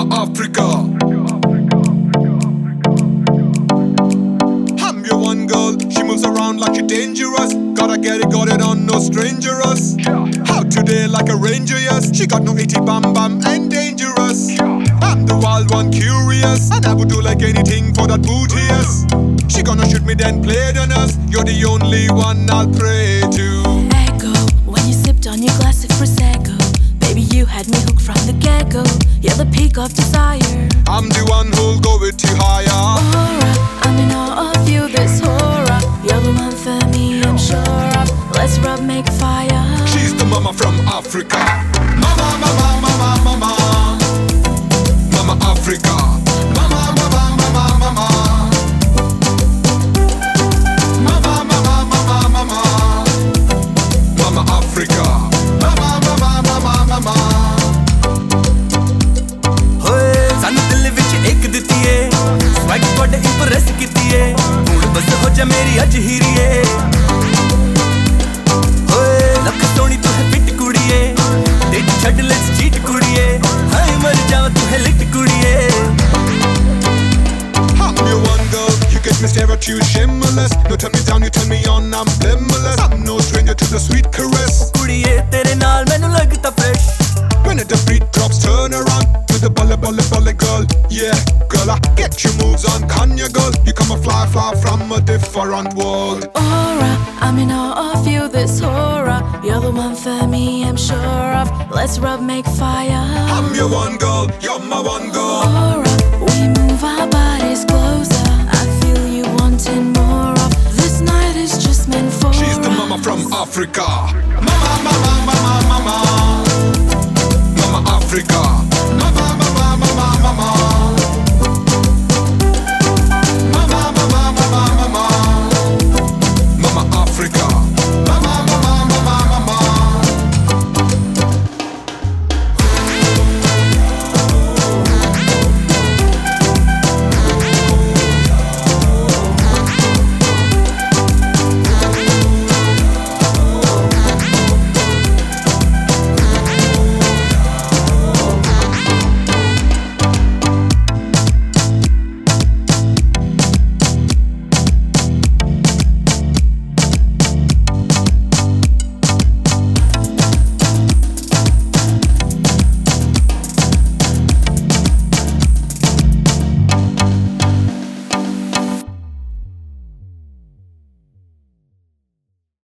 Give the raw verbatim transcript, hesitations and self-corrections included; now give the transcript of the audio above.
Mama Africa. I'm your one girl, she moves around like she dangerous. Gotta get it, got it on, no strangerous. Out today like a ranger, yes. She got no itty bam bam and dangerous. I'm the wild one, curious, and I would do like anything for that booty, yes. She gonna shoot me then play the nurse. You're the only one I'll pray to. Echo, when you sipped on your glass of Prosecco, baby you had me hooked from the get-go. You're the peak of desire. I'm the one who'll go with you higher. Aura, I'm in awe of you, this horror. You're the one for me, I'm sure of. Let's rub, make fire. She's the mama from Africa. Mama, mama, mama, mama. Mama Africa. Mama, mama, mama, mama. Mama, mama, mama, mama. Mama Africa. Mama, mama, mama, mama. Hoye, sanu dil vich ek diti hai, swag bad impress kiti hai. Hoon bas ho ja meri aj hiriye. Hoye, lakh soni tu hai fit kudiye, date chhad let's cheat kudiye. Hai mar jawa tu hai lit kudiye. I'm your one girl, you get me stare at you shameless. No turn me down, you turn me on, I'm blameless. I'm no stranger to the sweet caress. Kudiye tere naal mainu lagta fresh. When the beat drops, turn around to the balle balle balle girl. Yeah, girl, I get your moves on, Kanye girl. You come a fly fly from a different world. Aura, I'm in awe of you, this horror. You're the one for me, I'm sure of. Let's rub, make fire. I'm your one girl, you're my one girl. Aura, we move our bodies closer. I feel you wanting more of. This night is just meant for She's the mama us. from Africa. Mama, mama, mama, mama.